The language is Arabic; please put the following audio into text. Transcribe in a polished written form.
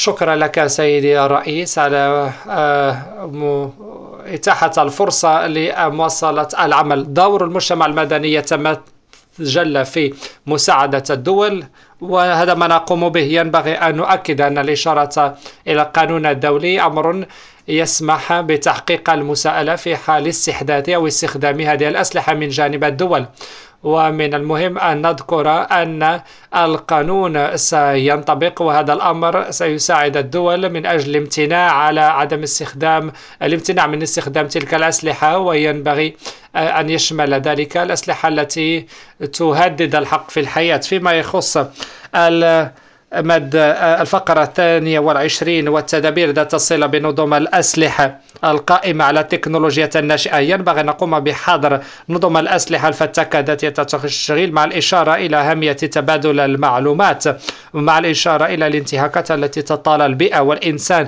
شكرا لك سيدي الرئيس على إتاحة الفرصة لمواصلة العمل. دور المجتمع المدني يتمثل في مساعدة الدول، وهذا ما نقوم به. ينبغي أن نؤكد أن الإشارة إلى القانون الدولي أمر يسمح بتحقيق المساءلة في حال استحداث أو استخدام هذه الأسلحة من جانب الدول. ومن المهم أن نذكر أن القانون سينطبق، وهذا الأمر سيساعد الدول من أجل الامتناع من استخدام تلك الأسلحة، وينبغي أن يشمل ذلك الأسلحة التي تهدد الحق في الحياة. فيما يخص الفقرة 22 والتدابير ذات الصلة بنظم الأسلحة القائمة على التكنولوجيا الناشئة، ينبغي أن نقوم بحظر نظم الأسلحة الفتاكة ذاتية التشغيل، مع الإشارة إلى أهمية تبادل المعلومات، ومع الإشارة إلى الانتهاكات التي تطال البيئة والإنسان